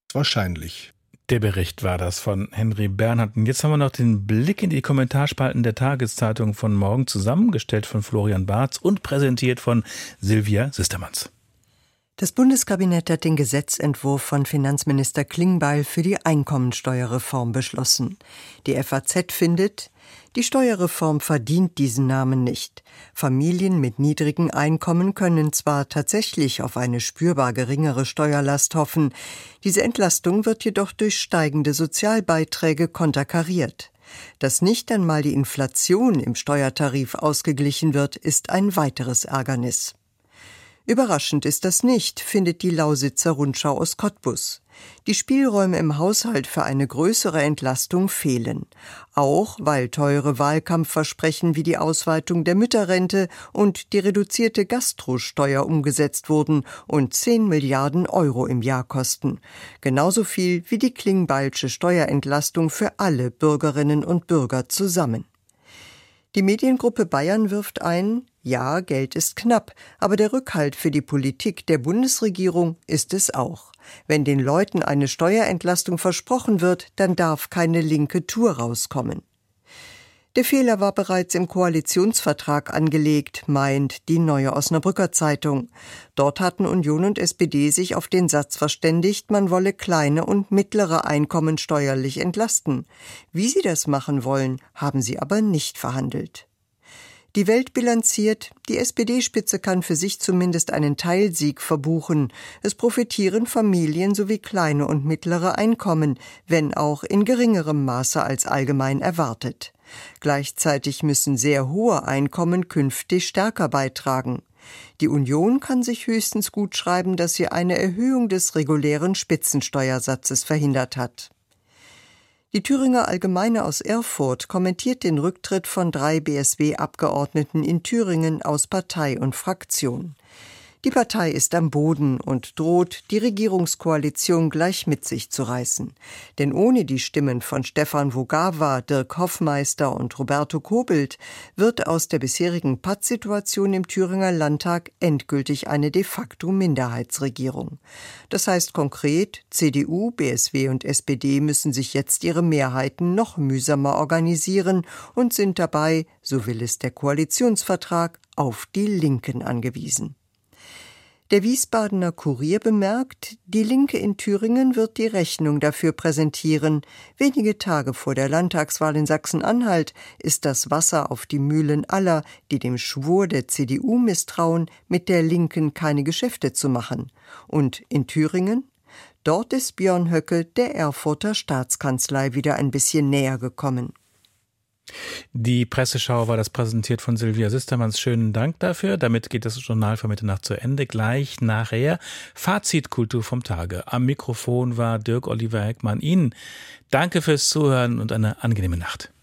Wahrscheinlich. Der Bericht war das von Henry Bernhard. Und jetzt haben wir noch den Blick in die Kommentarspalten der Tageszeitung von morgen, zusammengestellt von Florian Barth und präsentiert von Silvia Sistermanns. Das Bundeskabinett hat den Gesetzentwurf von Finanzminister Klingbeil für die Einkommensteuerreform beschlossen. Die FAZ findet, die Steuerreform verdient diesen Namen nicht. Familien mit niedrigen Einkommen können zwar tatsächlich auf eine spürbar geringere Steuerlast hoffen, diese Entlastung wird jedoch durch steigende Sozialbeiträge konterkariert. Dass nicht einmal die Inflation im Steuertarif ausgeglichen wird, ist ein weiteres Ärgernis. Überraschend ist das nicht, findet die Lausitzer Rundschau aus Cottbus. Die Spielräume im Haushalt für eine größere Entlastung fehlen. Auch weil teure Wahlkampfversprechen wie die Ausweitung der Mütterrente und die reduzierte Gastrosteuer umgesetzt wurden und 10 Milliarden Euro im Jahr kosten. Genauso viel wie die Klingbeilsche Steuerentlastung für alle Bürgerinnen und Bürger zusammen. Die Mediengruppe Bayern wirft ein, ja, Geld ist knapp, aber der Rückhalt für die Politik der Bundesregierung ist es auch. Wenn den Leuten eine Steuerentlastung versprochen wird, dann darf keine linke Tour rauskommen. Der Fehler war bereits im Koalitionsvertrag angelegt, meint die Neue Osnabrücker Zeitung. Dort hatten Union und SPD sich auf den Satz verständigt, man wolle kleine und mittlere Einkommen steuerlich entlasten. Wie sie das machen wollen, haben sie aber nicht verhandelt. Die Welt bilanziert, die SPD-Spitze kann für sich zumindest einen Teilsieg verbuchen. Es profitieren Familien sowie kleine und mittlere Einkommen, wenn auch in geringerem Maße als allgemein erwartet. Gleichzeitig müssen sehr hohe Einkommen künftig stärker beitragen. Die Union kann sich höchstens gutschreiben, dass sie eine Erhöhung des regulären Spitzensteuersatzes verhindert hat. Die Thüringer Allgemeine aus Erfurt kommentiert den Rücktritt von 3 BSW-Abgeordneten in Thüringen aus Partei und Fraktion. Die Partei ist am Boden und droht, die Regierungskoalition gleich mit sich zu reißen. Denn ohne die Stimmen von Stefan Vogawa, Dirk Hoffmeister und Roberto Kobelt wird aus der bisherigen Pattsituation im Thüringer Landtag endgültig eine de facto Minderheitsregierung. Das heißt konkret, CDU, BSW und SPD müssen sich jetzt ihre Mehrheiten noch mühsamer organisieren und sind dabei, so will es der Koalitionsvertrag, auf die Linken angewiesen. Der Wiesbadener Kurier bemerkt, die Linke in Thüringen wird die Rechnung dafür präsentieren. Wenige Tage vor der Landtagswahl in Sachsen-Anhalt ist das Wasser auf die Mühlen aller, die dem Schwur der CDU misstrauen, mit der Linken keine Geschäfte zu machen. Und in Thüringen? Dort ist Björn Höcke der Erfurter Staatskanzlei wieder ein bisschen näher gekommen. Die Presseschau war das präsentiert von Silvia Sistermanns. Schönen Dank dafür. Damit geht das Journal für Mitternacht zu Ende. Gleich nachher Fazitkultur vom Tage. Am Mikrofon war Dirk Oliver Heckmann. Ihnen danke fürs Zuhören und eine angenehme Nacht.